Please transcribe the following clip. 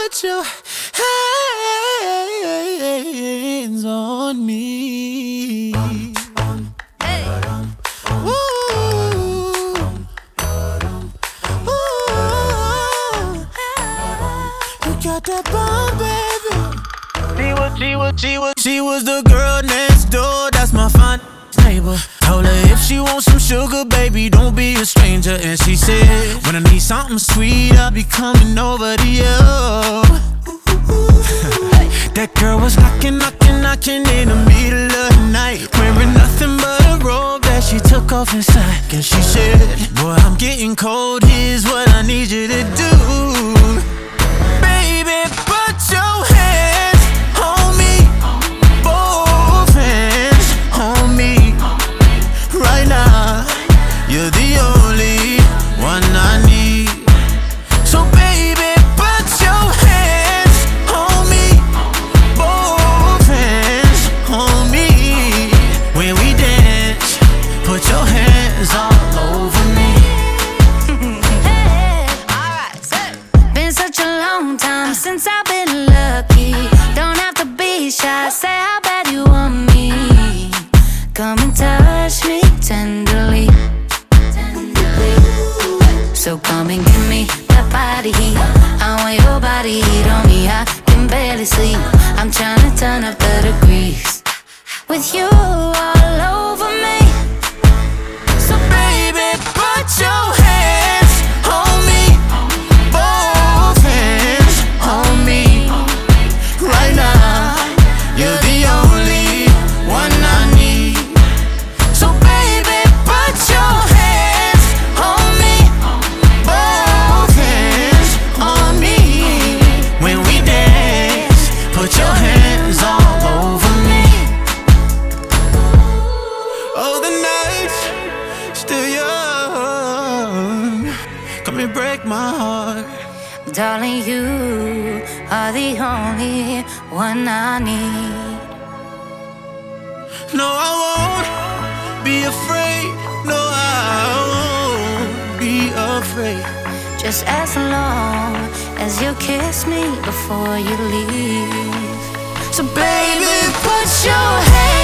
put your hands on me. Hey. Ooh. Ooh. You got that bomb, baby. She was the girl next door. That's my fine neighbor. Told her if she wants some sugar, baby, don't be a stranger. And she said, when I need something sweet, I'll be coming over to you. That girl was knocking in the middle of the night, wearing nothing but a robe that she took off inside. And she said, boy, I'm getting cold, here's what I need you to do. Baby, put your hands on me, both hands on me. Right now, you're the only one I need. So baby, put your hands on me, both hands on me. When we dance, put your hands all over me. Hey, alright, been such a long time since I've been lucky. Don't have to be shy, say how bad you want me. Come and touch me tenderly. So come and give me that body heat. I want your body heat on me. I can barely sleep. I'm trying to turn up the degrees with you all over me. So baby, put your hands on me, both hands on me. Right now, you're the only one I need. So baby, put your hands on me, both hands on me. When we dance, put your hands all over me. Oh, the night's still young, come and break my heart. Darling, you are the only one I need. No, I won't be afraid. No, I won't be afraid. Just as long as you kiss me before you leave. So baby, put your hands